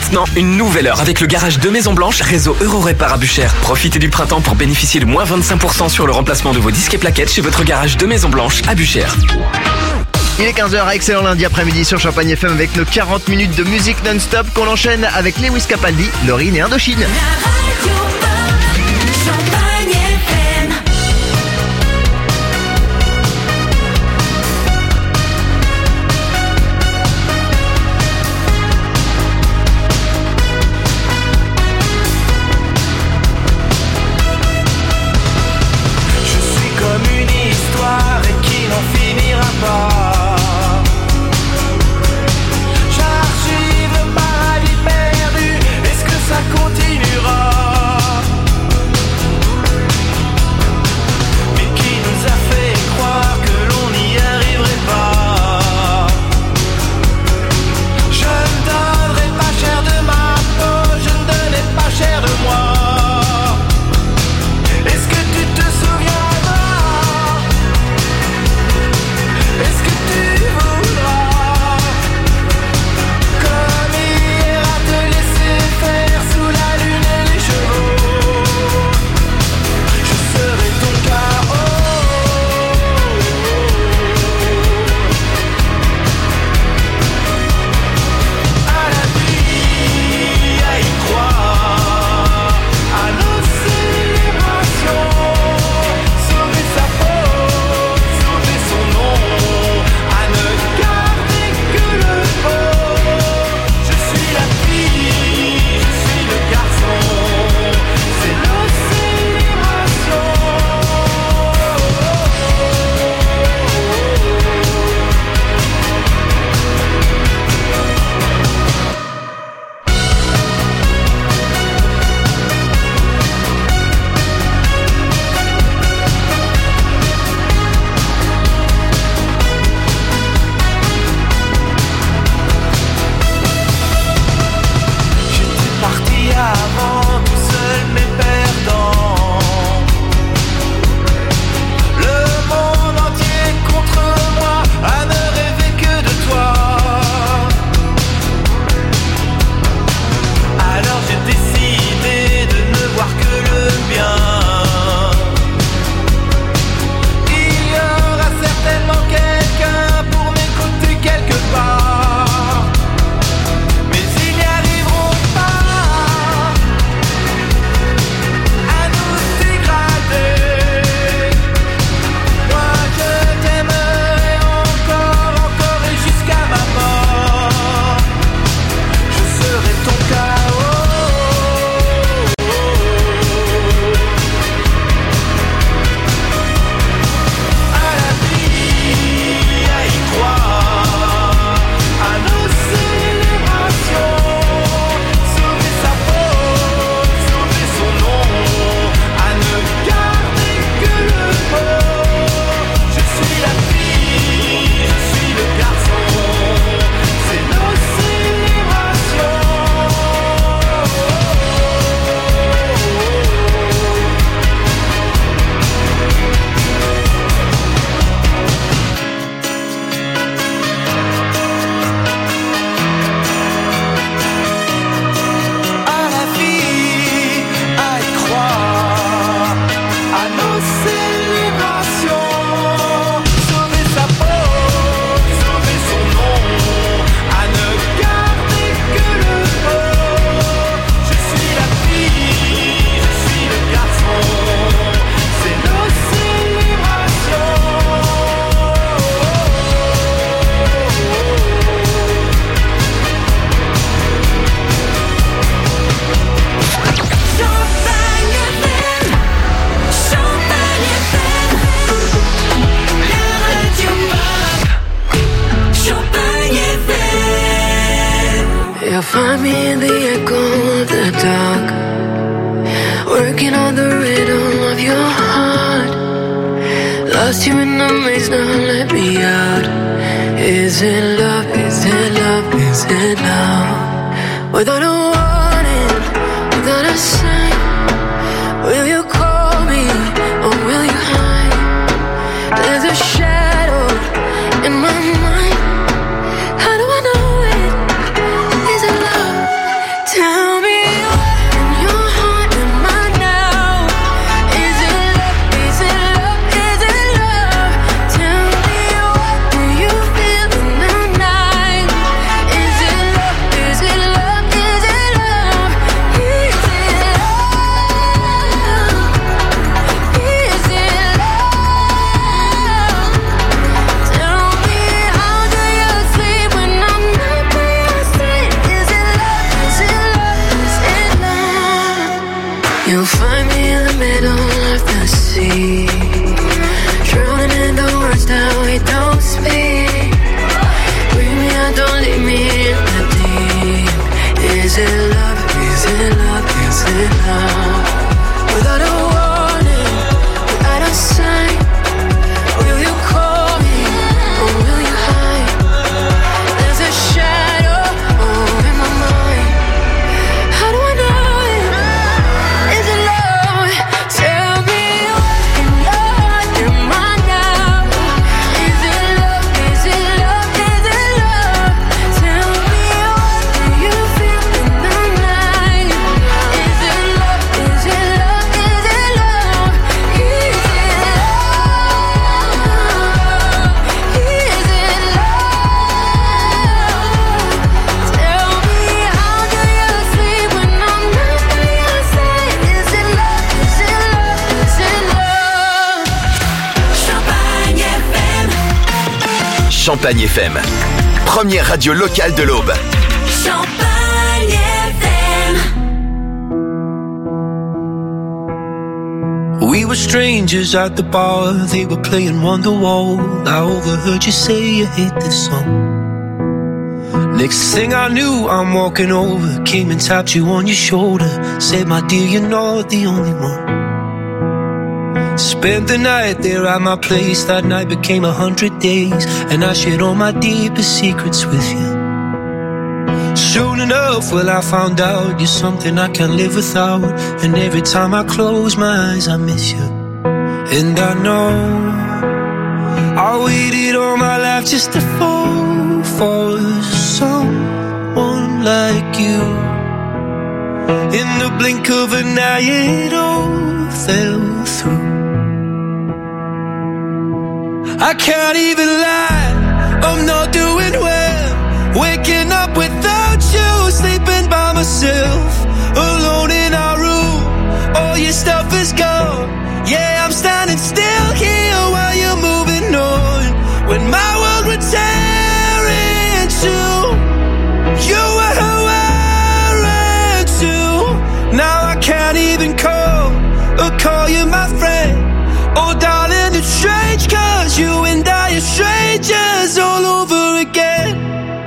maintenant une nouvelle heure avec le garage de Maison Blanche, réseau Eurorépar à Buchères. Profitez du printemps pour bénéficier de moins 25% sur le remplacement de vos disques et plaquettes chez votre garage de Maison Blanche à Buchères. Il est 15h, excellent lundi après-midi sur Champagne FM avec nos 40 minutes de musique non-stop qu'on enchaîne avec Lewis Capaldi, Lauryn et Indochine. You'll find me in the echo of the dark, working on the rhythm of your heart. Lost you in the maze, now let me out. Is it love, is it love, is it love? Without a warning, without a sign, will you call me or will you hide? There's a shadow in my mind. How do I know it? Is it love? deep. Drowning in the words that we don't speak. Bring me out, don't leave me in the deep. Is it love? Is it love? Is it love? Without a warning, without a sign, will you call me or will you hide? There's a shadow over my mind. How do I know it? Is it love? Tell me what you know in my now. Is it love? Is it love? Is it love? Tell me what do you feel in the night? Is it love? Is it love? Is it love? Is it love? Is it love? Tell me how do you sleep when I'm not by your side? Is it love? Is it love? Is it love? Champagne FM. Champagne FM, première radio locale de l'Aube. Champagne FM. We were strangers at the bar, they were playing Wonderwall. I overheard you say you hate this song. Next thing I knew, I'm walking over, came and tapped you on your shoulder. Said, my dear, you're not the only one. Spent the night there at my place, that night became 100 days. And I shared all my deepest secrets with you. Soon enough, well, I found out you're something I can't live without. And every time I close my eyes, I miss you. And I know I waited all my life just to fall for someone like you. In the blink of an eye, it all fell through. I can't even lie, I'm not doing well. Waking up without you, sleeping by myself, alone in our room. All your stuff is gone. Yeah, I'm standing still here while you're moving on. When my world would tear into, you were wearing too. Now I can't even call you my friend. Oh darling, it's strange, cause you and I are strangers all over again.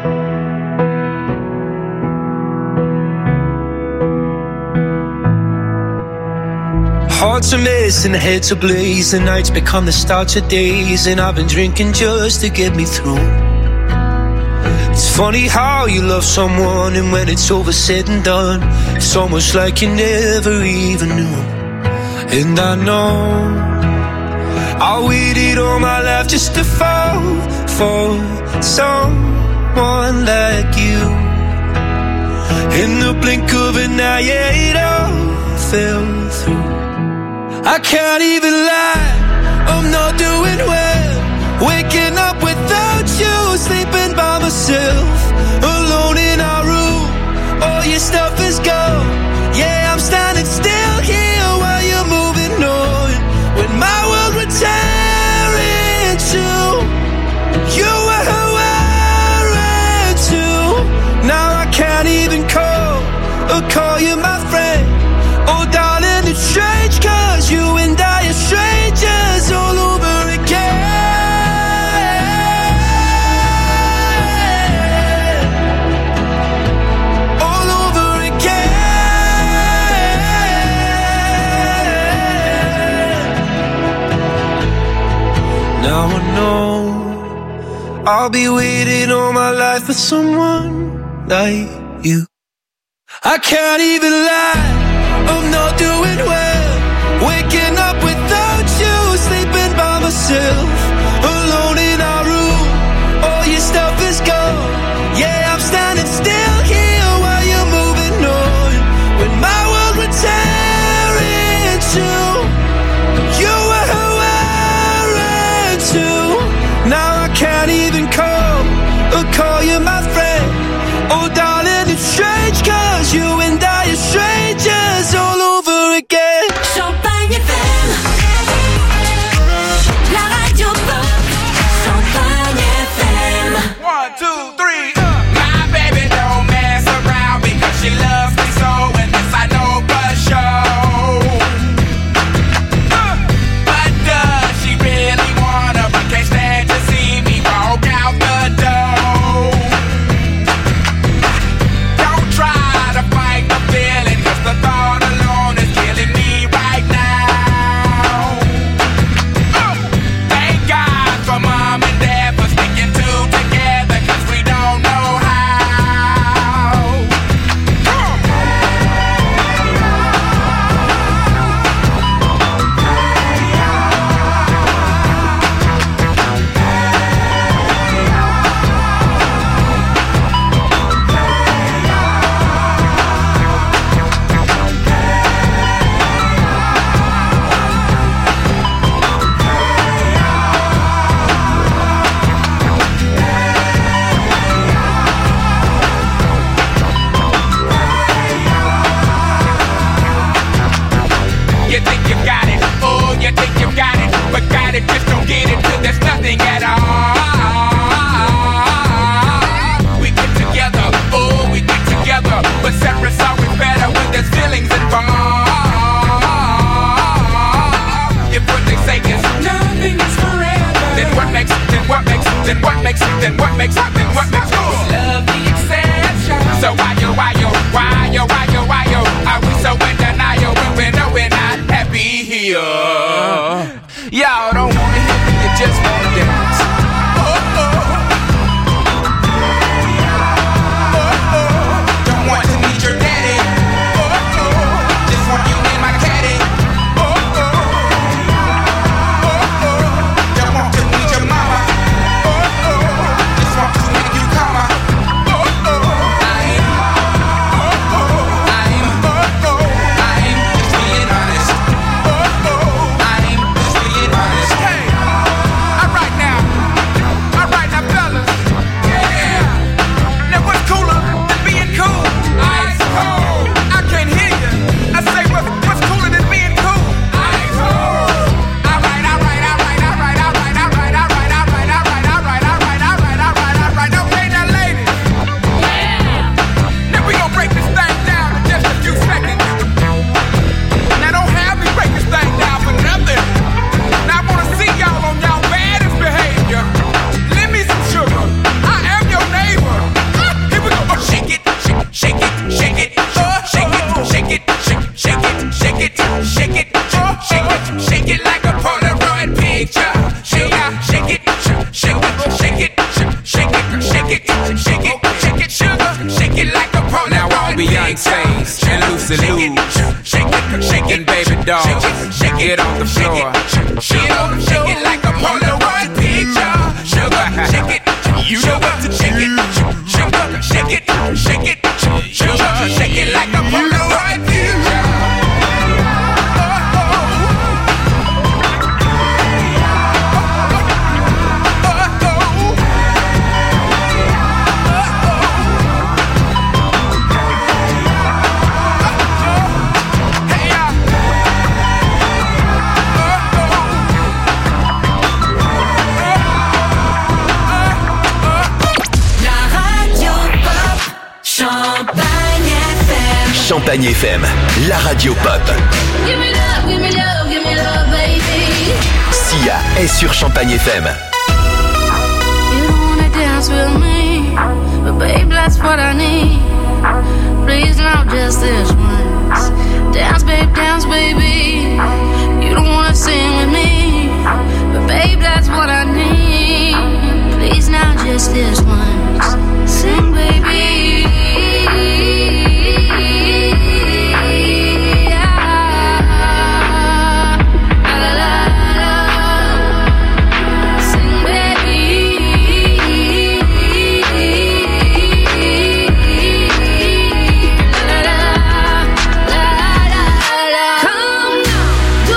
Hearts are missing, heads ablaze, the nights become the start of days. And I've been drinking just to get me through. It's funny how you love someone, and when it's over said and done, it's almost like you never even knew. And I know I waited all my life just to fall for someone like you. In the blink of an eye, it all fell through. I can't even lie, I'm not doing well. Waking up without you, sleeping by myself, alone in our room. All your stuff is gone. Yeah, I'm standing still here while you're moving on. When my world would tear into, you were wearing too. Now I can't even call you my friend. Oh darling, it's strange, cause you and I are strangers all over again. All over again. Now I know I'll be waiting all my life for someone like you. I can't even lie, I'm not doing well. Waking up without you, sleeping by myself, alone in our room. All your stuff is gone. Yeah, I'm standing still here while you're moving on. When my world would tear into, you were wearing too. Now I can't even call you my friend. Oh darling, it's strange, cause you and I are strangers all over again. Champagne FM, la radio Then what makes cool? Love the exception. So why yo? Are we so in denial when we know we're not happy here? Y'all don't wanna hear me, you just wanna dance. Don't want to meet your daddy. Just want you in my caddy. Don't want to meet your mama. Just want to make you come. Shaking baby doll, get on the floor, shake it like a Polaroid picture. Sugar, shake it, you know what to shake it. Sugar, shake it, sugar, shake it like a Polaroid picture. Champagne FM, la radio pop. Give me love, baby. Sia est sur Champagne FM. You don't wanna dance with me, but babe, that's what I need. Please, not just this once. Dance, baby. You don't wanna sing with me, but babe, that's what I need. Please, now just this once. Sing, baby. Come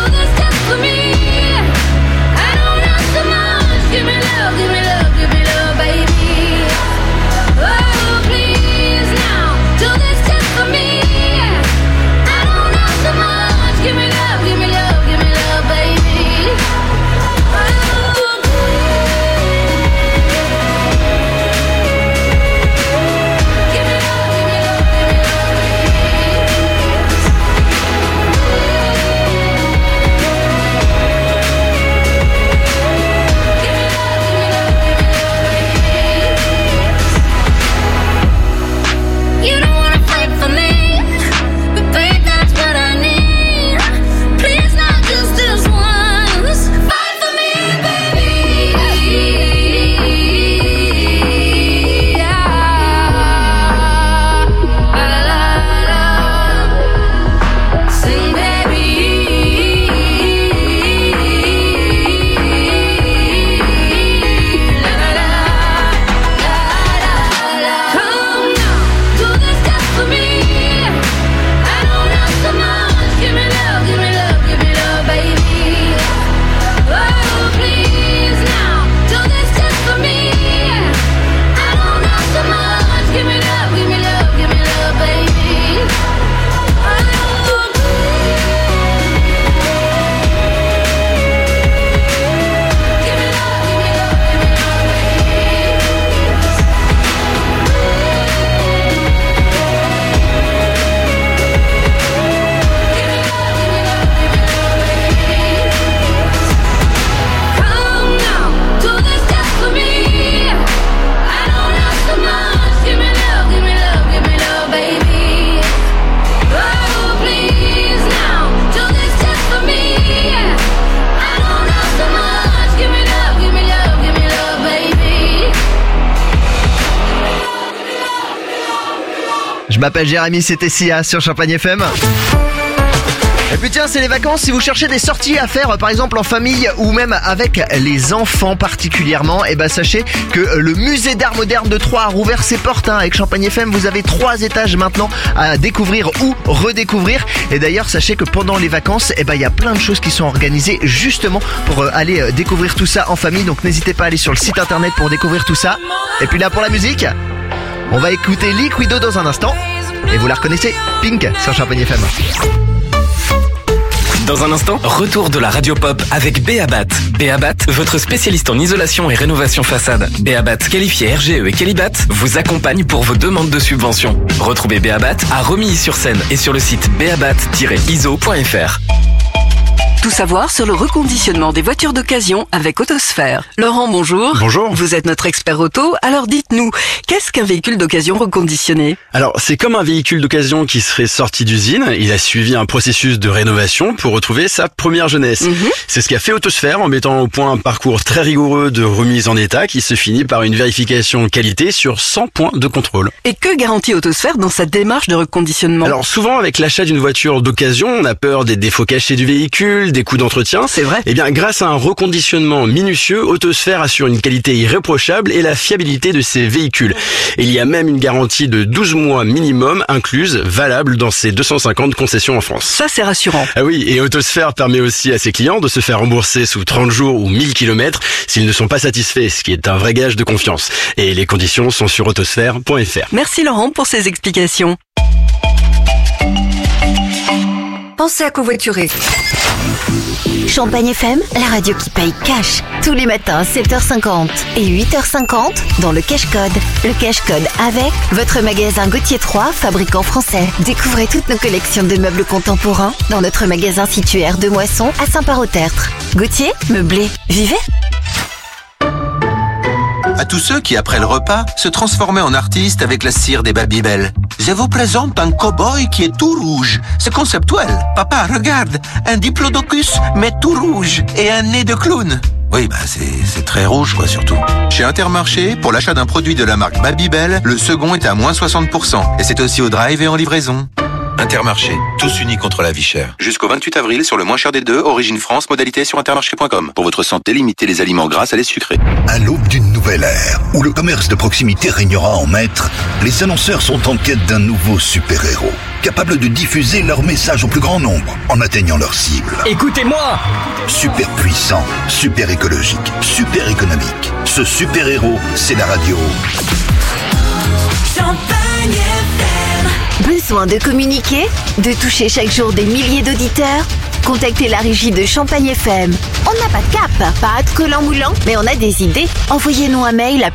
Je m'appelle Jérémy, c'était Sia sur Champagne FM. Et puis tiens, c'est les vacances, si vous cherchez des sorties à faire par exemple en famille ou même avec les enfants particulièrement, et sachez que le musée d'art moderne de Troyes a rouvert ses portes avec Champagne FM. Vous avez 3 étages maintenant à découvrir ou redécouvrir. Et d'ailleurs, sachez que pendant les vacances, il y a plein de choses qui sont organisées justement pour aller découvrir tout ça en famille. Donc n'hésitez pas à aller sur le site internet pour découvrir tout ça. Et puis là, pour la musique, on va écouter Liquido dans un instant. Et vous la reconnaissez, Pink sur Champagne FM. Dans un instant, retour de la radio pop avec Béabat. Béabat, votre spécialiste en isolation et rénovation façade. Béabat, qualifié RGE et Qualibat, vous accompagne pour vos demandes de subventions. Retrouvez Béabat à Romilly-sur-Seine et sur le site beabat-iso.fr. Tout savoir sur le reconditionnement des voitures d'occasion avec Autosphère. Laurent, bonjour. Bonjour. Vous êtes notre expert auto, alors dites-nous, qu'est-ce qu'un véhicule d'occasion reconditionné ? Alors, c'est comme un véhicule d'occasion qui serait sorti d'usine. Il a suivi un processus de rénovation pour retrouver sa première jeunesse. C'est ce qu'a fait Autosphère en mettant au point un parcours très rigoureux de remise en état qui se finit par une vérification qualité sur 100 points de contrôle. Et que garantit Autosphère dans sa démarche de reconditionnement ? Alors, souvent, avec l'achat d'une voiture d'occasion, on a peur des défauts cachés du véhicule, des coûts d'entretien. C'est vrai. Eh bien, grâce à un reconditionnement minutieux, Autosphère assure une qualité irréprochable et la fiabilité de ses véhicules. Et il y a même une garantie de 12 mois minimum incluse, valable dans ses 250 concessions en France. Ça, c'est rassurant. Ah oui, et Autosphère permet aussi à ses clients de se faire rembourser sous 30 jours ou 1000 km s'ils ne sont pas satisfaits, ce qui est un vrai gage de confiance. Et les conditions sont sur autosphère.fr. Merci Laurent pour ces explications. Pensez à covoiturer. Champagne FM, la radio qui paye cash. Tous les matins à 7h50 et 8h50 dans le Cash Code. Le Cash Code avec votre magasin Gauthier 3, fabricant français. Découvrez toutes nos collections de meubles contemporains dans notre magasin situé aire de Moisson à Saint-Parot-Tertre. Gauthier, meublé, vivez. À tous ceux qui, après le repas, se transformaient en artistes avec la cire des Babybel. Je vous présente un cow-boy qui est tout rouge. C'est conceptuel. Papa, regarde, un diplodocus, mais tout rouge, et un nez de clown. Oui, c'est très rouge, quoi, surtout. Chez Intermarché, pour l'achat d'un produit de la marque Babybel, le second est à moins 60%. Et c'est aussi au drive et en livraison. Intermarché, tous unis contre la vie chère. Jusqu'au 28 avril sur le moins cher des deux, origine France, modalité sur intermarché.com. Pour votre santé, limitez les aliments gras à les sucrés. À l'aube d'une nouvelle ère, où le commerce de proximité régnera en maître, les annonceurs sont en quête d'un nouveau super-héros, capable de diffuser leur message au plus grand nombre, en atteignant leur cible. Écoutez-moi ! Super puissant, super écologique, super économique. Ce super-héros, c'est la radio. Champagne FM. Besoin de communiquer, de toucher chaque jour des milliers d'auditeurs? Contactez la régie de Champagne FM. On n'a pas de cap, pas de collant moulant, mais on a des idées. Envoyez-nous un mail à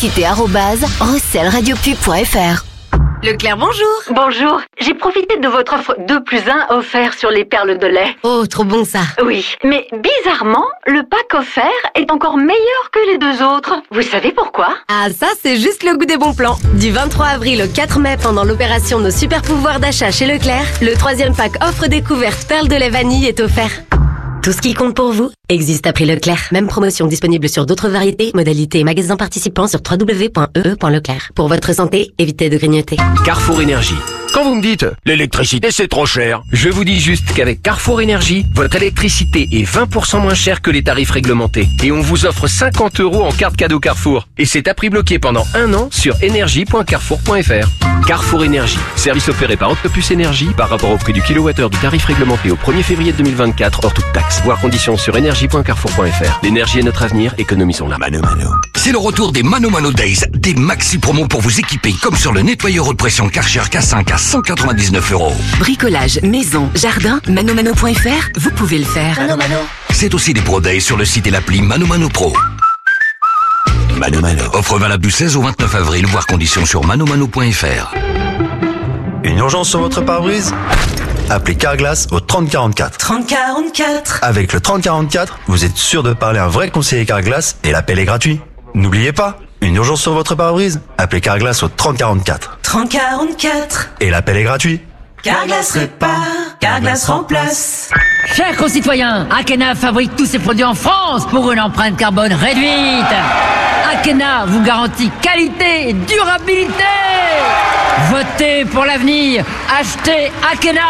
publicité@rosselradiopub.fr. Leclerc, bonjour. Bonjour. J'ai profité de votre offre 2+1 offert sur les perles de lait. Oh, trop bon ça. Oui, mais bizarrement, le pack offert est encore meilleur que les 2 autres. Vous savez pourquoi ? Ah, ça, c'est juste le goût des bons plans. Du 23 avril au 4 mai, pendant l'opération Nos super pouvoirs d'achat chez Leclerc, le 3e pack offre découverte perles de lait vanille est offert. Tout ce qui compte pour vous existe à prix Leclerc. Même promotion disponible sur d'autres variétés, modalités et magasins participants sur www.ee.leclerc. Pour votre santé, évitez de grignoter. Carrefour Énergie. Quand vous me dites « l'électricité c'est trop cher », je vous dis juste qu'avec Carrefour Énergie, votre électricité est 20% moins chère que les tarifs réglementés. Et on vous offre 50 € en carte cadeau Carrefour. Et c'est à prix bloqué pendant 1 an sur énergie.carrefour.fr. Carrefour Énergie. Service opéré par Octopus Énergie par rapport au prix du kilowattheure du tarif réglementé au 1er février 2024 hors toute taxe. Voir conditions sur énergie.carrefour.fr. L'énergie est notre avenir, économisons-la. Mano Mano. C'est le retour des Mano Mano Days, des maxi promos pour vous équiper, comme sur le nettoyeur haute pression Karcher K5 à 199 €. Bricolage, maison, jardin, manomano.fr, vous pouvez le faire. Mano Mano. C'est aussi des Pro Days sur le site et l'appli Mano Mano Pro. Mano Mano. Offre valable du 16 au 29 avril, voir conditions sur manomano.fr. Une urgence sur votre pare-brise ? Appelez Carglass au 3044. 3044. Avec le 3044, vous êtes sûr de parler à un vrai conseiller Carglass et l'appel est gratuit. N'oubliez pas, une urgence sur votre pare-brise ? Appelez Carglass au 3044. 3044. Et l'appel est gratuit. Carglass répare, Carglass remplace. Chers concitoyens, Akena fabrique tous ses produits en France pour une empreinte carbone réduite. Akena vous garantit qualité et durabilité. Votez pour l'avenir. Achetez Akena.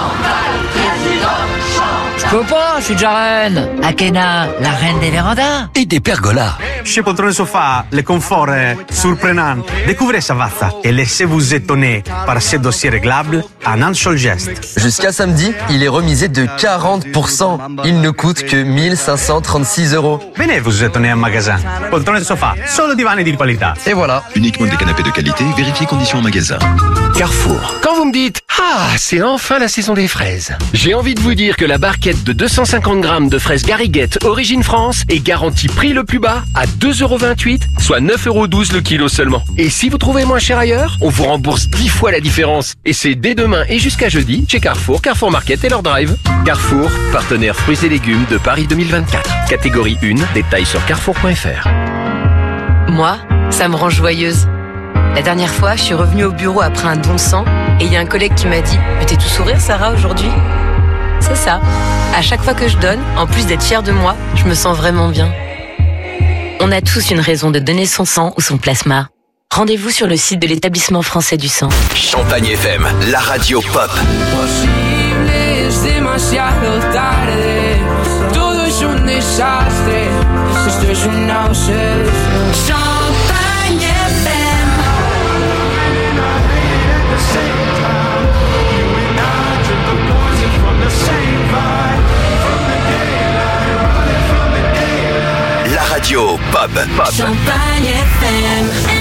Je peux pas, je suis déjà reine. Akena, la reine des vérandas. Et des pergolas. Chez Poltrone Sofa, le confort est surprenant. Découvrez Savazza et laissez-vous étonner par ces dossiers réglables en un seul geste. Jusqu'à samedi, il est remisé de 40%. Il ne coûte que 1536 €. Venez vous étonner en magasin. Poltrone Sofa, solo divani di qualità. Et voilà. Uniquement des canapés de qualité, vérifiez conditions en magasin. Carrefour. Quand vous me dites « Ah, c'est enfin la saison des fraises », j'ai envie de vous dire que la barquette de 250 grammes de fraises Gariguette Origine France est garantie prix le plus bas à 2,28 €, soit 9,12 € le kilo seulement. Et si vous trouvez moins cher ailleurs, on vous rembourse 10 fois la différence. Et c'est dès demain et jusqu'à jeudi chez Carrefour, Carrefour Market et leur drive. Carrefour, partenaire fruits et légumes de Paris 2024. Catégorie 1, détails sur carrefour.fr. Moi, ça me rend joyeuse. La dernière fois, je suis revenue au bureau après un don de sang et il y a un collègue qui m'a dit « Mais t'es tout sourire, Sarah, aujourd'hui ?» C'est ça. À chaque fois que je donne, en plus d'être fière de moi, je me sens vraiment bien. On a tous une raison de donner son sang ou son plasma. Rendez-vous sur le site de l'Établissement français du sang. Champagne FM, la radio pop. Es demasiado tarde, todo es un desastre, esto es un náusea. Champagne FM. La radio pop. Champagne FM.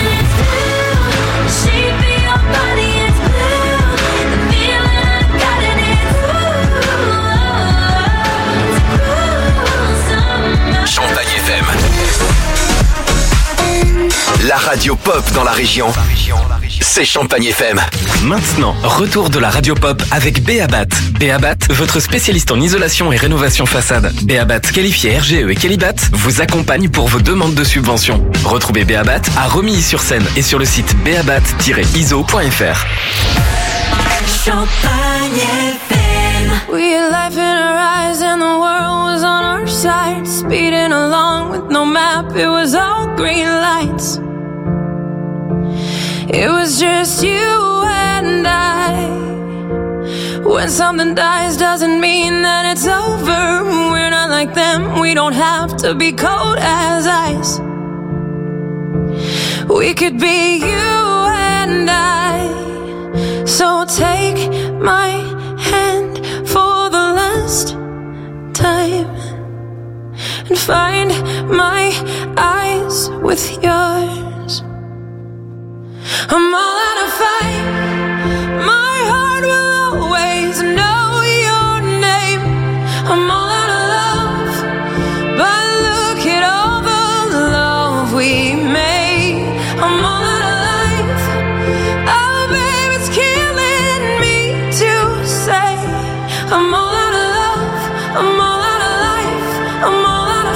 Champagne FM. La radio pop dans la région, c'est Champagne FM. Maintenant, retour de la radio pop avec Beabat. Beabat, votre spécialiste en isolation et rénovation façade. Beabat, qualifié RGE et Quelibat, vous accompagne pour vos demandes de subventions. Retrouvez Beabat à Romilly-sur-Seine et sur le site beabat-iso.fr. Champagne FM. We had life in our eyes and the world was on our side. Speeding along with no map, it was all green lights. It was just you and I. When something dies doesn't mean that it's over. We're not like them, we don't have to be cold as ice. We could be you and I. So take my hand for the last time and find my eyes with yours. I'm all out of fight. My heart will always know your name. I'm all out of love, but look at all the love we made. I'm all out of life. Oh, babe, it's killing me to say. I'm all out of love. I'm all out of life. I'm all out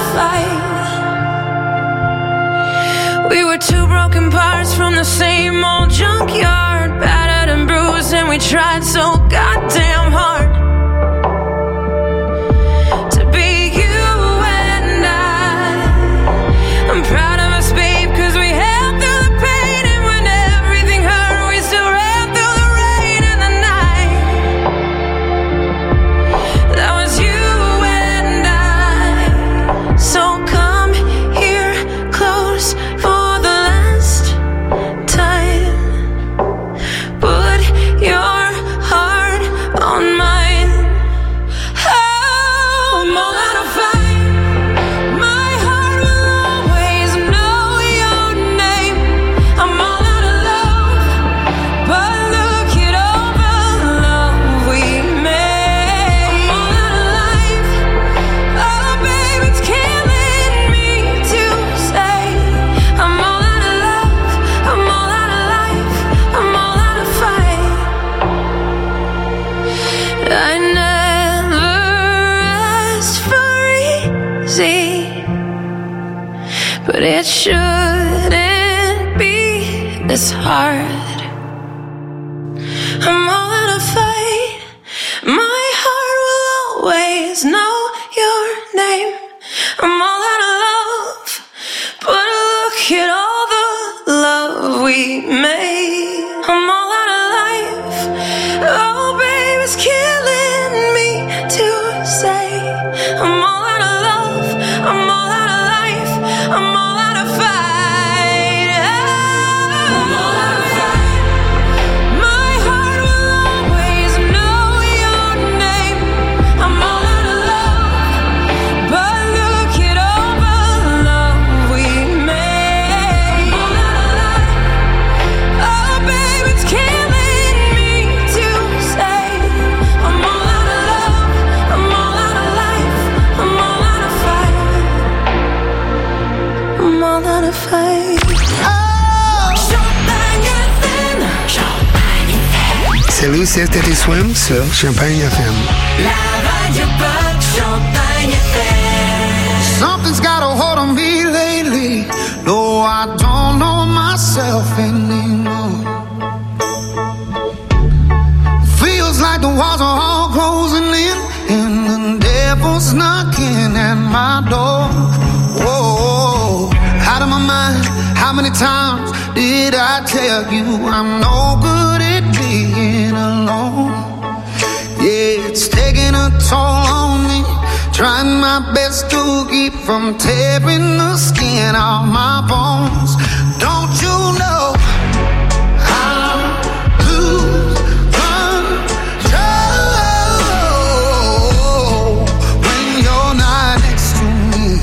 of fight. We were two broken parts from the same old junkyard, battered and bruised, and we tried so goddamn hard to be you and I. I'm proud of us, babe, cause we held through the pain, and when everything hurt, we still ran through the rain and the night. That was you and I. So come here close for the last time. Put your heart on mine. Oh, I'm all out of fight. My heart will always know your name. I'm all out of love, but look at all the love we made. I'm all out of life. Oh, babe, it's killing me to say. I'm all out of love. I'm all out of life. I'm all out of fight. I never asked for easy, but it shouldn't be this hard. I'm all out of fight. My heart will always know your name. I'm all out of love, but look at all the love we made. I'm all out of all out of faith. Champagne FM. Champagne FM. C'est Lucille Teddy Swim sur Champagne FM. La radio pop Champagne FM. Something's got a hold on me lately. No, I don't know myself anymore. Feels like the walls are all closing in, and the devil's knocking at my door. Whoa, out of my mind. How many times did I tell you I'm no good at being alone? Yeah, it's taking a toll on me. Trying my best to keep from tearing the skin off my bones. Don't you know I lose control when you're not next to me?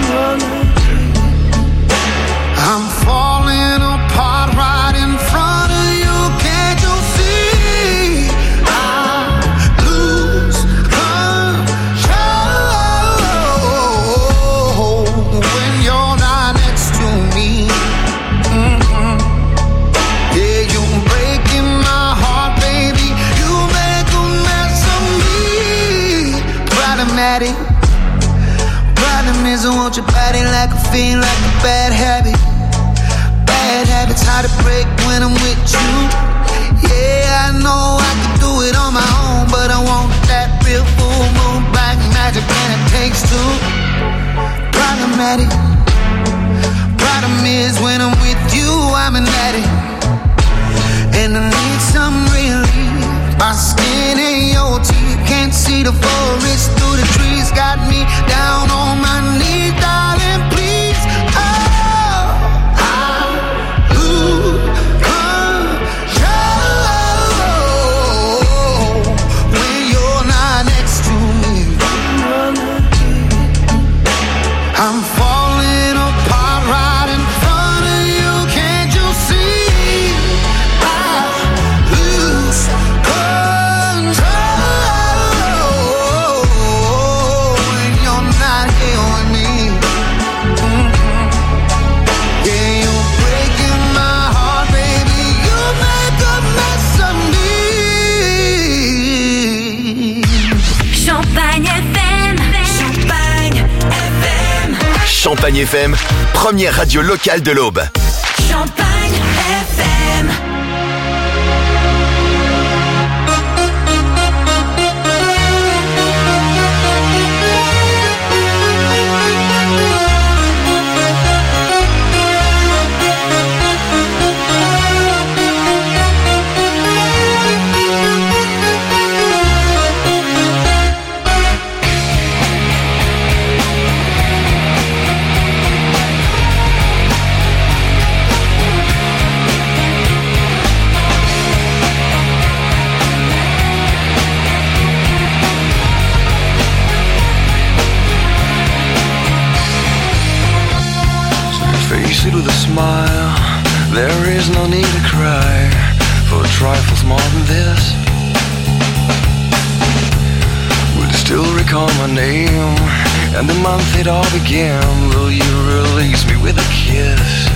I'm falling apart right in front of you. Can't you see? I lose control when you're not next to me. Yeah, you're breaking my heart, baby. You make a mess of me. Problematic. Problem is I want your body like a fiend, like a bad habit. Bad habits hard to break when I'm with you. Yeah, I know I can do it on my own, but I want that real full moon black magic, and it takes two. Problematic. Problem is when I'm with you, I'm an addict, and I need some relief. My skin and your teeth, can't see the forest through the trees. Got me down on my knees, darling, please. Oh, I lose control when you're not next to me. I'm falling apart right in front of you. Can't you see? I lose control when you're not here with me. Yeah, you're breaking my heart, baby. You make a mess of me. Champagne FM. Champagne FM. Champagne FM, première radio locale de l'Aube. Champagne FM. Face it with a smile. There is no need to cry for trifles more than this. Will you still recall my name and the month it all began? Will you release me with a kiss?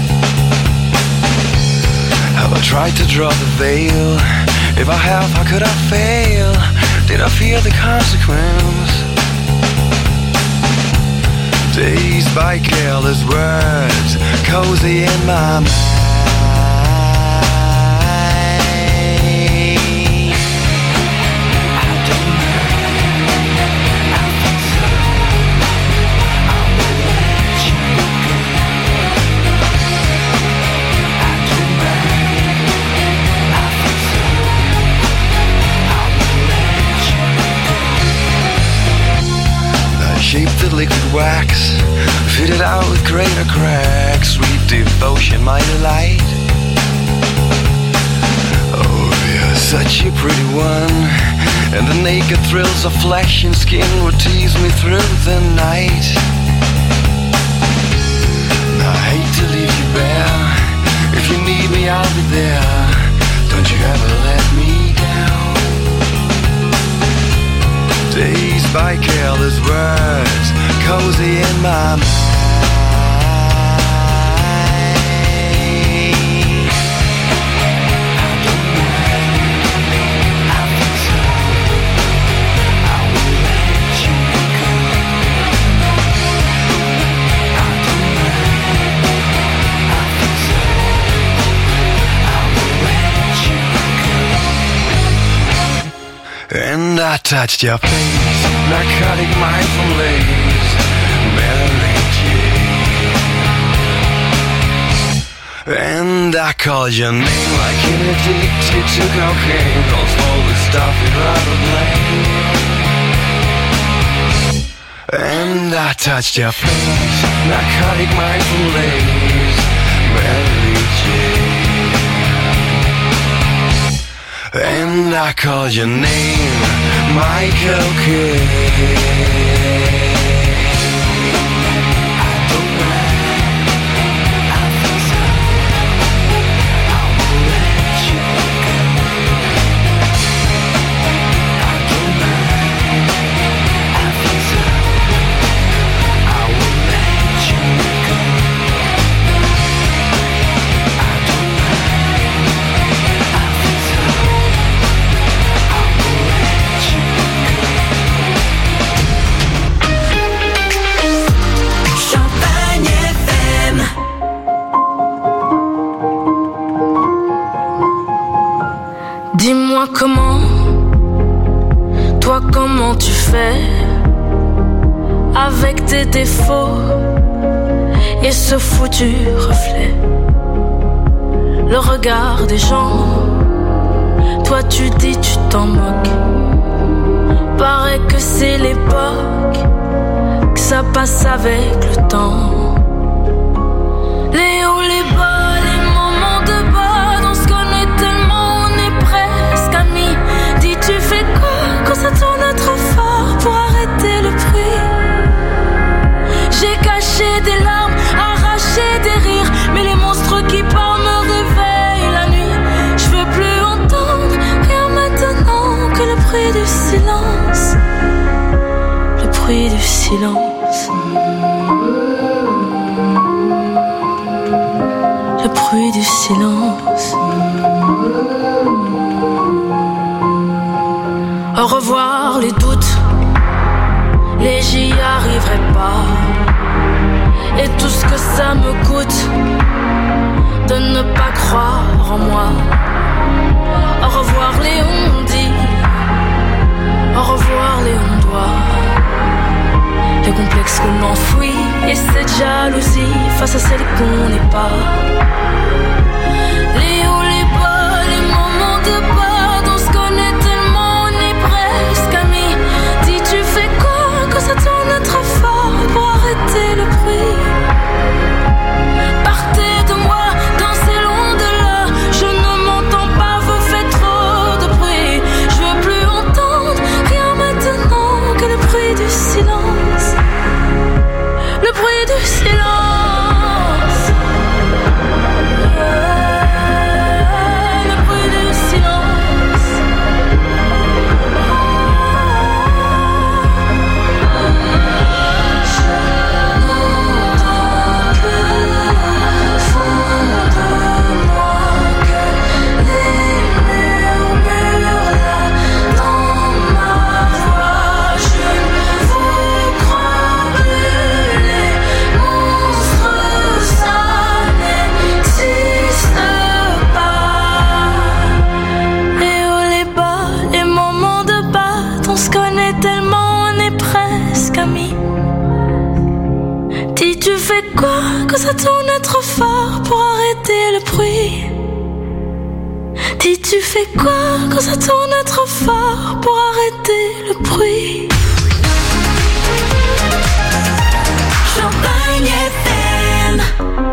Have I tried to draw the veil? If I have, how could I fail? Did I fear the consequence? Dazed by careless words, cozy in my mind. Shaped the liquid wax, fitted out with greater cracks. Sweet devotion, my delight. Oh, you're such a pretty one, and the naked thrills of flesh and skin would tease me through the night. Now, I hate to leave you bare. If you need me, I'll be there. Don't you ever let me down. Dazed by careless words, cozy in my mind. I touched your face, narcotic mindful lays, Mary Jane. And I called your name like an addicted to cocaine, cause all the stuff you'd rather blame. And I touched your face, narcotic mindful lays, Mary Jane. And I called your name, Michael Kidd. Dis-moi comment, toi comment tu fais avec tes défauts et ce foutu reflet. Le regard des gens, toi tu dis tu t'en moques. Paraît que c'est l'époque, que ça passe avec le temps. Les hauts, les bas, les moments de bas, on se connaît tellement, on est presque amis. Dis tu fais quoi quand ça tourne trop fort pour arrêter le bruit? J'ai caché des larmes, arraché des rires, mais les monstres qui parlent me réveillent la nuit. Je veux plus entendre rien maintenant que le bruit du silence. Le bruit du silence. Le bruit du silence. Au revoir les doutes, les j'y arriverai pas. Et tout ce que ça me coûte de ne pas croire en moi. Au revoir les on-dit, au revoir les on-doit. Les complexes qu'on enfouit et cette jalousie face à celle qu'on n'est pas. Les hauts, les bas, les moments de bas, on se connaît tellement, on est presque amis. Dis tu fais quoi quand ça tourne trop fort pour arrêter le bruit? Partez de moi, dansez loin de là. Je ne m'entends pas, vous faites trop de bruit. Je veux plus entendre rien maintenant que le bruit du silence. Le bruit du silence. Le bruit du silence. Je n'entends que au fond de moi que les murmures là dans ma voix. Je ne vous crois plus, les monstres ça n'existe pas. Les hauts, les bas, les moments de bas, on se connaît tellement, on est presque amis. Dis tu fais quoi quand ça tourne trop fort pour arrêter le bruit? Dis tu fais quoi quand ça tourne trop fort pour arrêter le bruit? Champagne FM.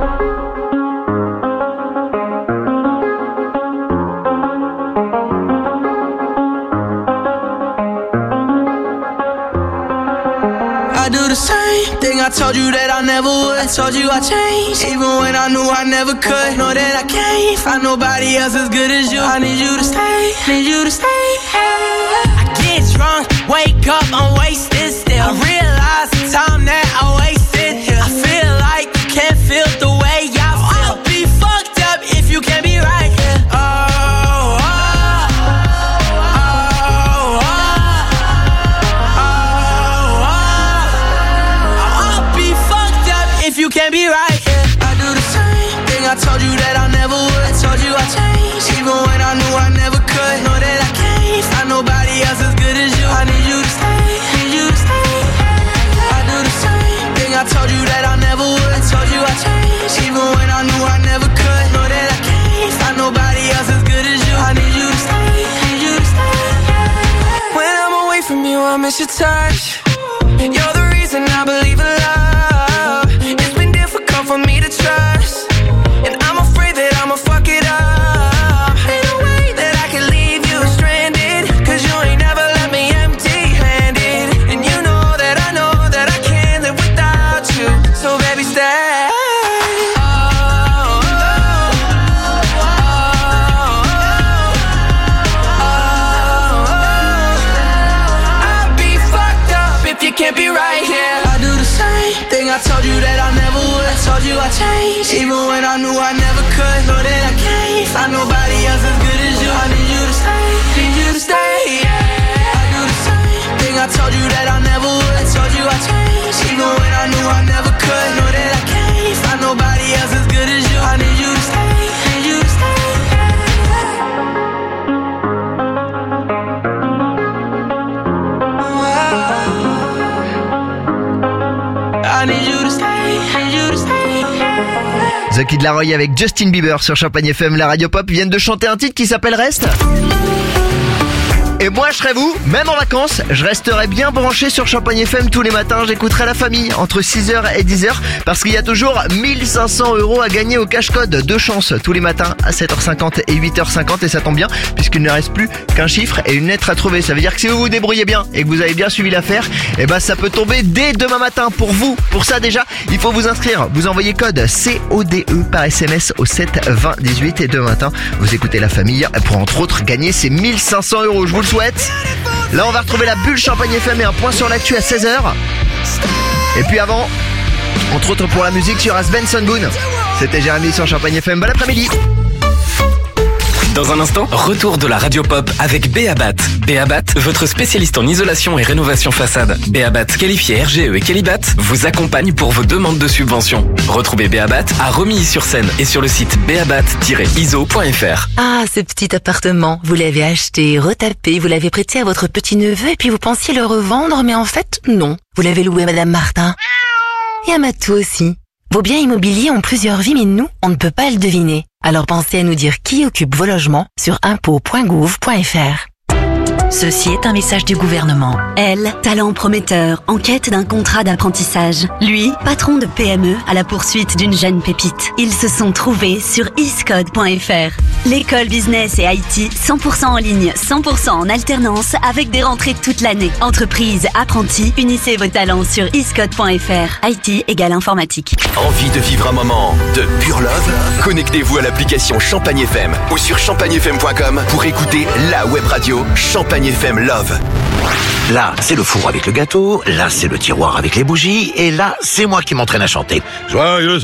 I do the same thing I told you that I never would. I told you I changed, even when I knew I never could. Know that I can't find nobody else as good as you. I need you to stay, need you to stay. I get drunk, wake up, I'm wasted still. I realize the time that I wasted here. I feel like you can't feel the way I feel. I'll be fucked up if you can't be right here. If you can't be right, yeah. I do the same thing I told you that I never would. Told you I changed, even when I knew I never could. Know that I can't find nobody else as good as you. I need you to stay, need you to stay. I do the same thing, I told you that I never would. Told you I changed, even when I knew I never could. Know that I can't find nobody else as good as you. I need you to stay, need you to stay. When I'm away from you, I miss your touch. You're the reason I believe in love. It's been difficult for me to trust, and I'm afraid that I'ma fuck it up. Ain't no way that I can leave you stranded, cause you ain't never left me empty-handed. And you know that I can't live without you. So baby stay. Can't be right here. I do the same thing, I told you that I never would. Told you I changed, even when I knew I never could. Know that I can't find nobody else as good as you. I need you to stay, need you to stay, yeah. I do the same thing, I told you that I never would. Told you I changed, even when I knew I never could. Know that I can't find nobody else as good as you. I need you to stay, need you to stay, I need you to stay, need you to stay. The Kid Laroi avec Justin Bieber sur Champagne FM, la radio pop viennent de chanter un titre qui s'appelle Reste. Et moi je serais vous, même en vacances, je resterai bien branché sur Champagne FM tous les matins, j'écouterai la famille entre 6h et 10h parce qu'il y a toujours 1500 € à gagner au cash code. Deux chances tous les matins à 7h50 et 8h50 et ça tombe bien puisqu'il ne reste plus qu'un chiffre et une lettre à trouver. Ça veut dire que si vous vous débrouillez bien et que vous avez bien suivi l'affaire, et ben ça peut tomber dès demain matin pour vous. Pour ça déjà, il faut vous inscrire. Vous envoyez code CODE par SMS au 7 20 18 et demain matin, vous écoutez la famille pour entre autres gagner ces 1500 €. Je vous le souhaite. Là on va retrouver la bulle Champagne FM et un point sur l'actu à 16h. Et puis avant, entre autres pour la musique, sur Benson Boone. C'était Jérémy sur Champagne FM. Bon après-midi. Dans un instant, retour de la radio pop avec Beabat. Beabat, votre spécialiste en isolation et rénovation façade. Beabat, qualifié RGE et Qualibat, vous accompagne pour vos demandes de subvention. Retrouvez Beabat à Romilly-sur-Seine et sur le site beabat-iso.fr. Ah, ce petit appartement, vous l'avez acheté, retapé, vous l'avez prêté à votre petit-neveu et puis vous pensiez le revendre, mais en fait, non. Vous l'avez loué à Madame Martin. Et à Matou aussi. Vos biens immobiliers ont plusieurs vies, mais nous, on ne peut pas le deviner. Alors pensez à nous dire qui occupe vos logements sur impôts.gouv.fr. Ceci est un message du gouvernement. Elle, talent prometteur, en quête d'un contrat d'apprentissage. Lui, patron de PME à la poursuite d'une jeune pépite. Ils se sont trouvés sur iscode.fr. L'école business et IT 100% en ligne, 100% en alternance avec des rentrées toute l'année. Entreprise, apprentis, unissez vos talents sur iscode.fr. IT égale informatique. Envie de vivre un moment de pure love? Connectez-vous à l'application Champagne FM ou sur champagnefm.com pour écouter la web radio Champagne FM Love. Là, c'est le four avec le gâteau, là, c'est le tiroir avec les bougies, et là, c'est moi qui m'entraîne à chanter. Joyeux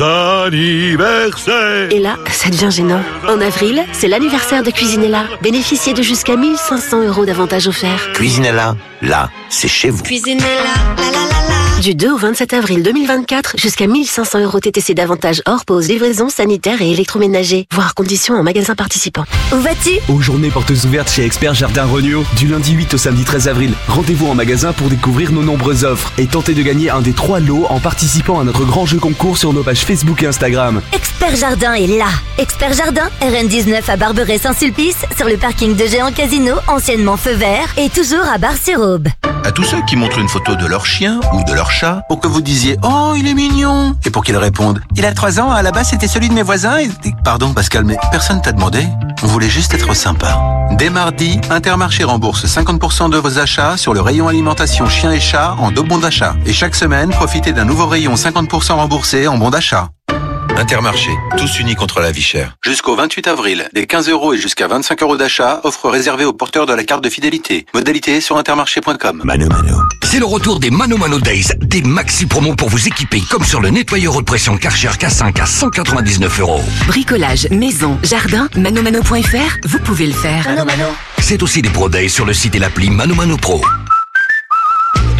anniversaire! Et là, ça devient gênant. En avril, c'est l'anniversaire de Cuisinella. Bénéficiez de jusqu'à 1500 € d'avantages offerts. Cuisinella, là, c'est chez vous. Cuisinella, la la la la. Du 2 au 27 avril 2024, jusqu'à 1500 € TTC d'avantages hors pause, livraison, sanitaire et électroménager. Voir conditions en magasin participant. Où vas-tu? Aux journées portes ouvertes chez Expert Jardin Regnault, du lundi 8 au samedi 13 avril. Rendez-vous en magasin pour découvrir nos nombreuses offres et tenter de gagner un des 3 lots en participant à notre grand jeu concours sur nos pages Facebook et Instagram. Expert Jardin est là. Expert Jardin, RN19 à Barberet-Saint-Sulpice, sur le parking de Géant Casino, anciennement Feu Vert, et toujours à Bar-sur-Aube. À tous ceux qui montrent une photo de leur chien ou de leur chat pour que vous disiez « Oh, il est mignon !» et pour qu'ils répondent « Il a 3 ans, à la base c'était celui de mes voisins et... » Pardon Pascal, mais personne t'a demandé. On voulait juste être sympa. Dès mardi, Intermarché rembourse 50% de vos achats sur le rayon alimentation chien et chat en 2 bons d'achat. Et chaque semaine, profitez d'un nouveau rayon 50% remboursé en bons d'achat. Intermarché, tous unis contre la vie chère. Jusqu'au 28 avril, des 15 € et jusqu'à 25 € d'achat, offre réservée aux porteurs de la carte de fidélité. Modalité sur intermarché.com. Mano Mano. C'est le retour des Mano Mano Days, des maxi promos pour vous équiper, comme sur le nettoyeur haute pression Karcher K5 à 199 €. Bricolage, maison, jardin, manomano.fr, vous pouvez le faire. C'est aussi des Pro Days sur le site et l'appli Mano Mano Pro.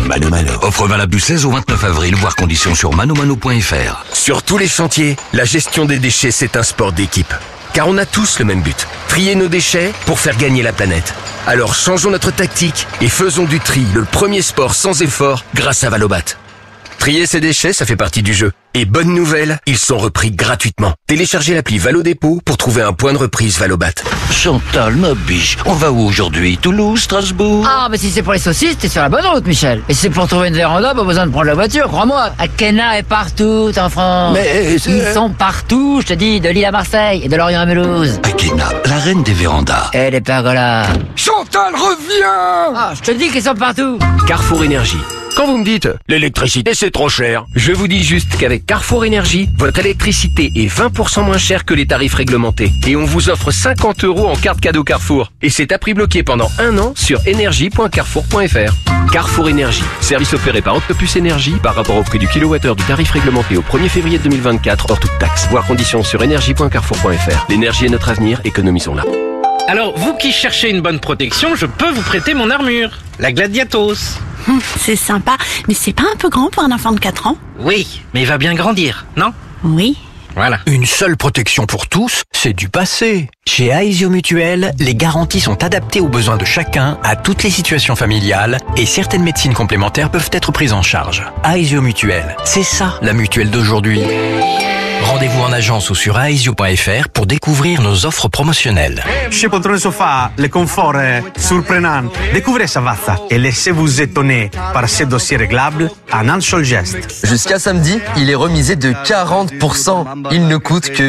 Mano Mano. Offre valable du 16 au 29 avril, voire conditions sur manomano.fr. Sur tous les chantiers, la gestion des déchets, c'est un sport d'équipe. Car on a tous le même but, trier nos déchets pour faire gagner la planète. Alors changeons notre tactique et faisons du tri le premier sport sans effort grâce à Valobat. Trier ses déchets, ça fait partie du jeu. Et bonne nouvelle, ils sont repris gratuitement. Téléchargez l'appli Valodépôt pour trouver un point de reprise Valobat. Chantal, ma biche, on va où aujourd'hui? Toulouse, Strasbourg? Ah, mais si c'est pour les saucisses, t'es sur la bonne route, Michel. Et si c'est pour trouver une véranda, pas besoin de prendre la voiture, crois-moi. Akena est partout en France. Mais ils sont partout, je te dis, de Lille à Marseille et de Lorient à Mulhouse. Akena, la reine des vérandas. Et les pergolas. Chantal, reviens! Ah, je te dis qu'ils sont partout. Carrefour Énergie. Quand vous me dites « l'électricité c'est trop cher », je vous dis juste qu'avec Carrefour Énergie, votre électricité est 20% moins chère que les tarifs réglementés. Et on vous offre 50 € en carte cadeau Carrefour. Et c'est à prix bloqué pendant 1 an sur énergie.carrefour.fr. Carrefour Énergie, service opéré par Octopus Énergie par rapport au prix du kilowattheure du tarif réglementé au 1er février 2024 hors toute taxe. Voir conditions sur énergie.carrefour.fr. L'énergie est notre avenir, économisons-la. Alors, vous qui cherchez une bonne protection, je peux vous prêter mon armure, la Gladiatos. C'est sympa, mais c'est pas un peu grand pour un enfant de 4 ans? Oui, mais il va bien grandir, non? Oui. Voilà. Une seule protection pour tous, c'est du passé. Chez Aesio Mutuel, les garanties sont adaptées aux besoins de chacun, à toutes les situations familiales, et certaines médecines complémentaires peuvent être prises en charge. Aesio Mutuel, c'est ça la mutuelle d'aujourd'hui. Rendez-vous en agence ou sur aesio.fr pour découvrir nos offres promotionnelles. Chez Poltrone Sofa, le confort est surprenant. Découvrez Savazza et laissez-vous étonner par ces dossiers réglables en un seul geste. Jusqu'à samedi, il est remisé de 40%. Il ne coûte que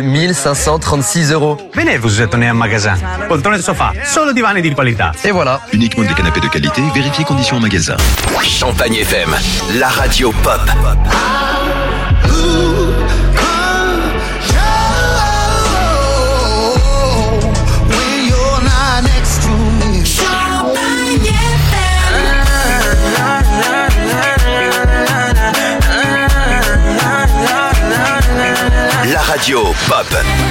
1536 €. Venez vous étonner en magasin. Poltrone Sofa, solo divani di qualità. Et voilà. Uniquement des canapés de qualité, vérifiez conditions en magasin. Champagne FM, la radio pop. La radio pop.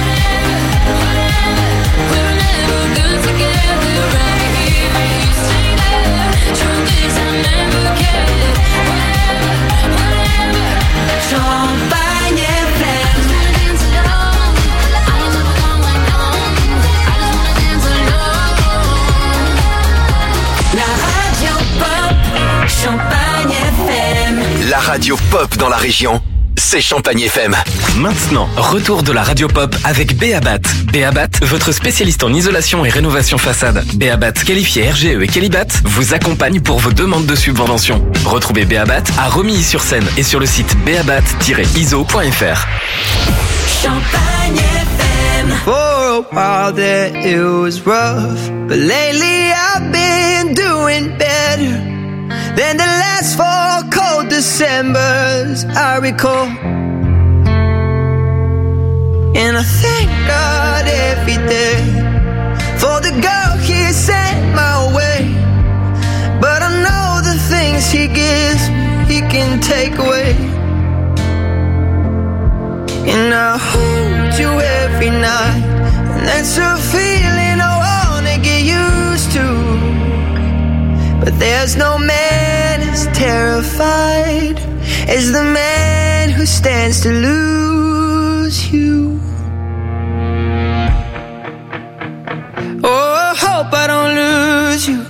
La radio pop dans la région, c'est Champagne FM. Maintenant, retour de la radio pop avec Beabat. Beabat, votre spécialiste en isolation et rénovation façade. Beabat, qualifié RGE et Qualibat, vous accompagne pour vos demandes de subvention. Retrouvez Beabat à Romilly-sur-Seine et sur le site beabat-iso.fr. Champagne FM. For a while there it was rough, but lately I've been doing better than the last 4 cold Decembers I recall. And I thank God every day for the girl He sent my way. But I know the things He gives me, He can take away. And I hold you every night, and that's a feeling I wanna get used to. But there's no man as terrified as the man who stands to lose you. Oh, I hope I don't lose you.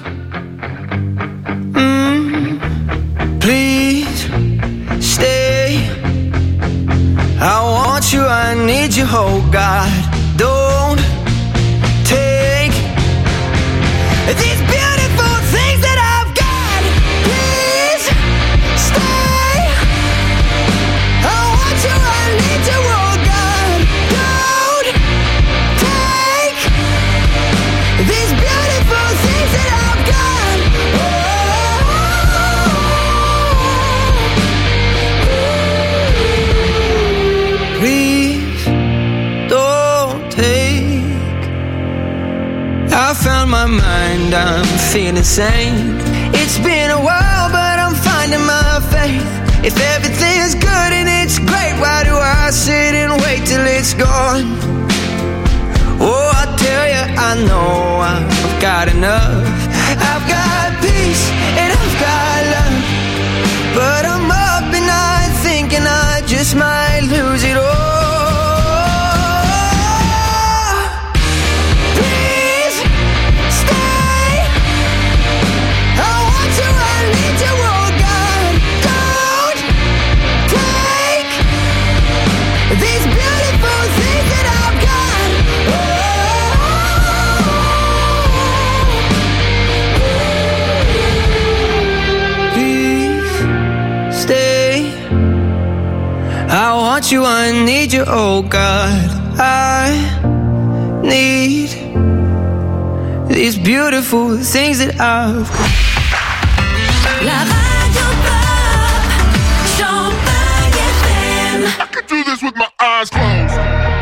Please stay. I want you, I need you, oh God. Don't take these beautiful things that I've got. Please stay. I want you, I need you, oh God. Don't take these beautiful things that I've got. Please don't take. I found my mind, I'm feeling sane. It's been a while, but I'm finding my faith. If everything's good and it's great, why do I sit and wait till it's gone? Oh, I tell you, I know I've got enough. I've got peace and I've got love. need you, oh God. I need these beautiful things that I've got. La Radio Pop, Champagne FM. I could do this with my eyes closed.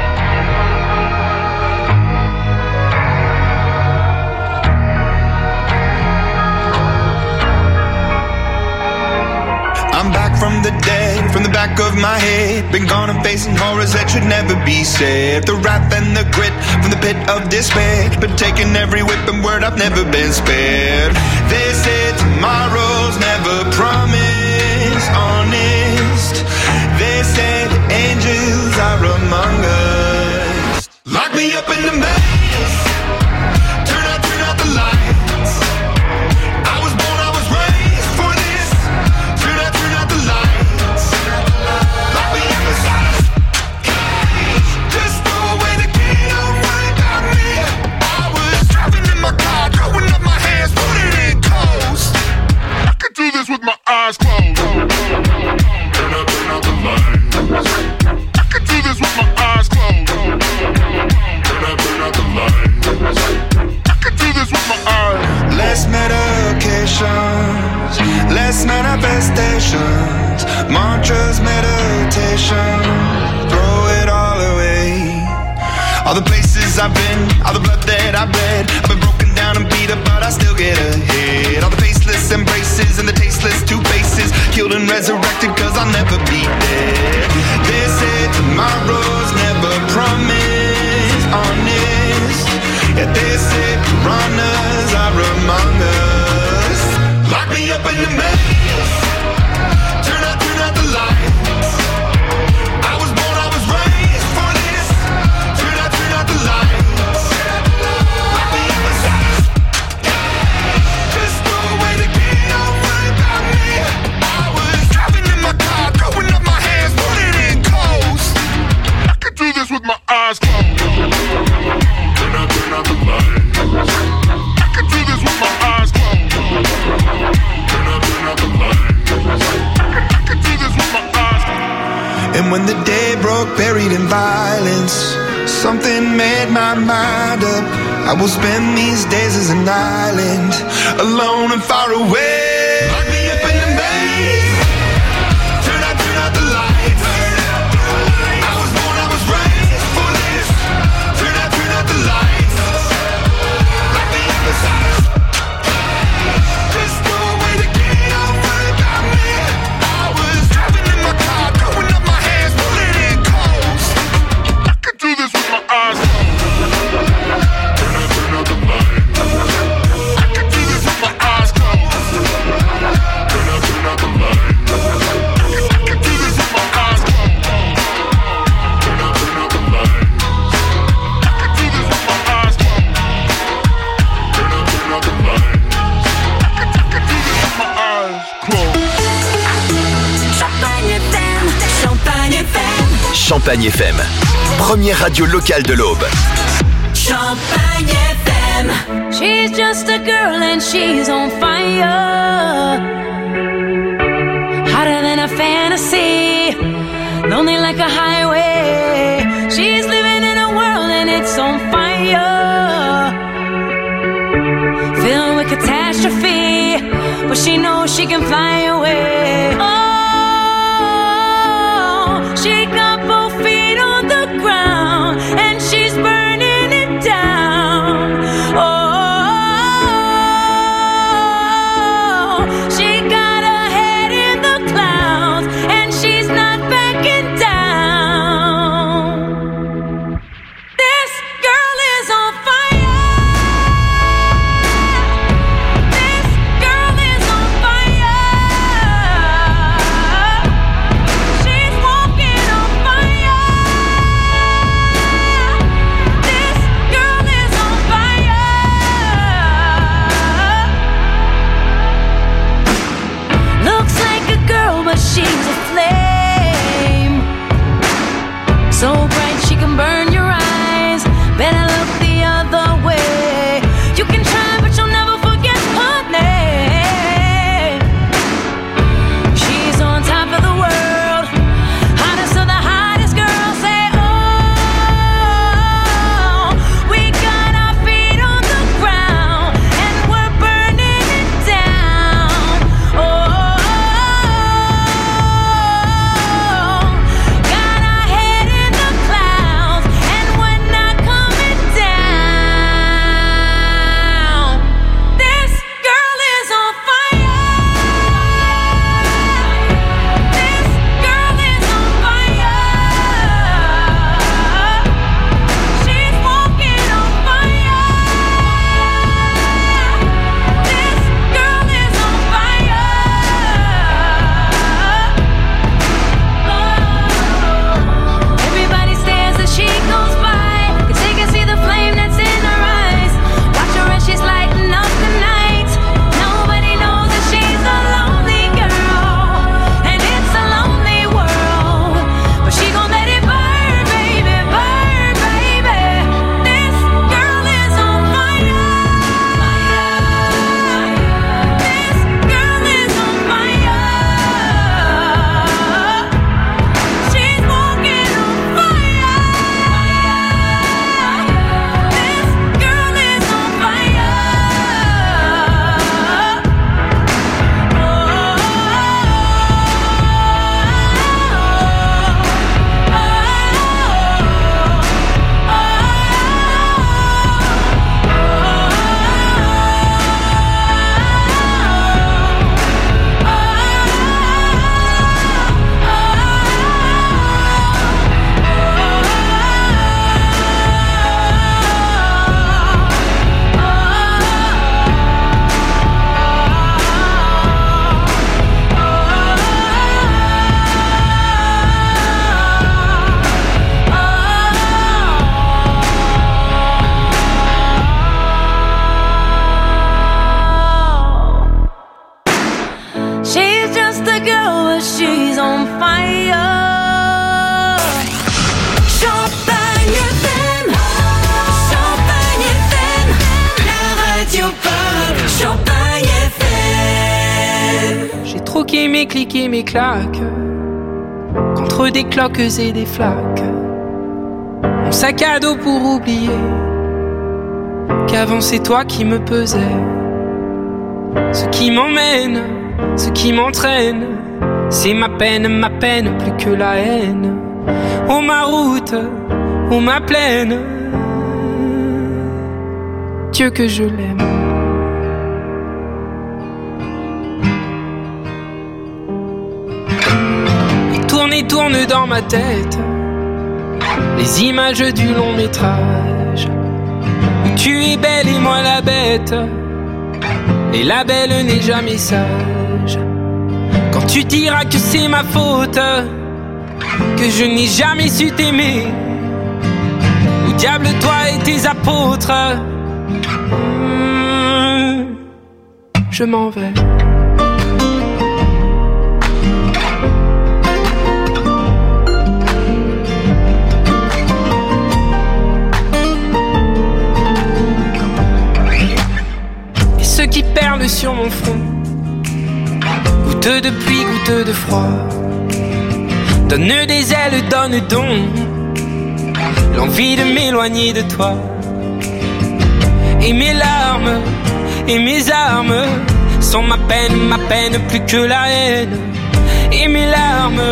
I'm back from the dead, from the back of my head. Been gone and facing horrors that should never be said. The wrath and the grit from the pit of despair. Been taking every whip and word, I've never been spared. They said tomorrow's never promised, honest. They said angels are among us. Lock me up in the maze. Turn out the lights. I was born, I was raised for this. Turn out the lights. Lock me up inside a cage. Just throw away the key, don't worry about me. I was driving in my car, throwing up my hands, put it in coast. I could do this with my eyes closed. Turn out the lights. I could do this with my eyes closed. Turn out the lights. I could do this with my eyes. Less medications, less manifestations, mantras, meditation, throw it all away. All the places I've been, all the blood that I've bled, I've been broken down and beat up, but I still get ahead. All the faceless embraces and the tasteless two faces, killed and resurrected, cause I'll never be dead. They said tomorrow's never promised, honest. Yeah, they said piranhas are among us. Lock me up in the maze. Turn out the lights. I was born, I was raised for this. Turn out the lights. Lock me up inside. Just throw away the key, don't worry about me. I was driving in my car, throwing up my hands, put it in coast. I could do this with my eyes closed. Turn out the lights. I could do this with my eyes closed. Turn out the lights. I could do this with my eyes closed. And when the day broke, buried in violence, something made my mind up. I will spend these days as an island, alone and far away. Lock me up in the maze. Turn out the lights. I was born, I was raised for this. Turn out the lights. Lock me up inside. Just throw away the key, don't worry about me. I was driving in my car, throwing up my hands, put it in coast. I could do this with my eyes closed. Turn out the lights. I could do this with my eyes closed. Turn out the lights. I could do this with my eyes closed. Turn out the lights. I could do this with my eyes closed. Turn out the lights. I could do this with my eyes closed. Champagne FM, Champagne FM. Champagne FM, première radio locale de l'Aube. Champagne FM. She's just a girl and she's on fire. Hotter than a fantasy, lonely like a highway. She's living in a world and it's on fire, filled with catastrophe, but she knows she can fly away. Oh, she got both feet on the ground and she's burning it down. Oh, she got her head in the clouds and she's not backing down. This girl is on fire. This girl is on fire. fire. Champagne FM, Champagne FM, la radio pop, Champagne FM. J'ai troqué mes clics et mes claques contre des cloques et des flaques. Mon sac à dos pour oublier qu'avant c'est toi qui me pesais. Ce qui m'emmène, ce qui m'entraîne, c'est ma peine plus que la haine. Oh ma route, oh ma plaine, Dieu que je l'aime. Et tourne dans ma tête les images du long métrage où tu es belle et moi la bête. Et la belle n'est jamais sage. Quand tu diras que c'est ma faute, que je n'ai jamais su t'aimer, au diable toi et tes apôtres, je m'en vais. Qui perle sur mon front, goutte de pluie, goutte de froid, donne des ailes, donne donc l'envie de m'éloigner de toi. Et mes larmes et mes armes sont ma peine plus que la haine. Et mes larmes,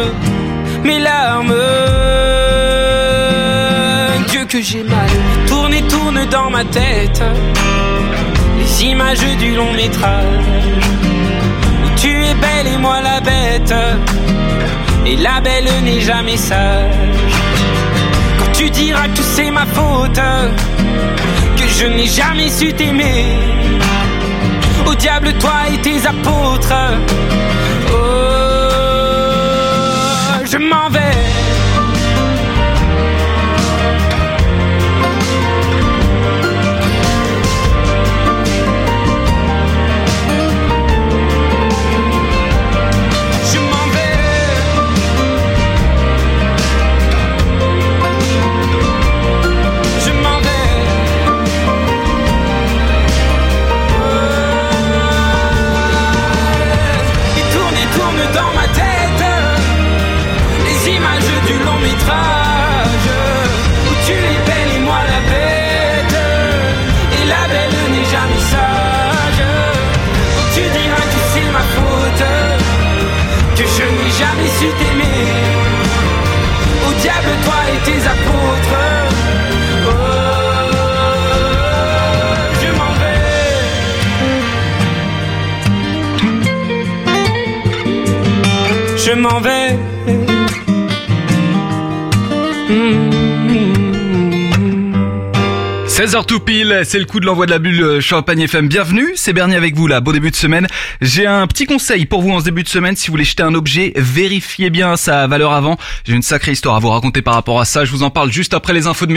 Dieu que j'ai mal. Tourne dans ma tête les images du long métrage où tu es belle et moi la bête. Et la belle n'est jamais sage. Quand tu diras que c'est ma faute, que je n'ai jamais su t'aimer, au diable toi et tes apôtres, oh, je m'en vais. Où tu es belle et moi la bête. Et la belle n'est jamais sage. Où tu diras que c'est ma faute, que je n'ai jamais su t'aimer, au diable toi et tes apôtres, oh, je m'en vais. 16h tout pile, c'est le coup de l'envoi de la bulle Champagne FM. Bienvenue, c'est Bernie avec vous là, beau début de semaine. J'ai un petit conseil pour vous en ce début de semaine. Si vous voulez jeter un objet, vérifiez bien sa valeur avant. J'ai une sacrée histoire à vous raconter par rapport à ça. Je vous en parle juste après les infos de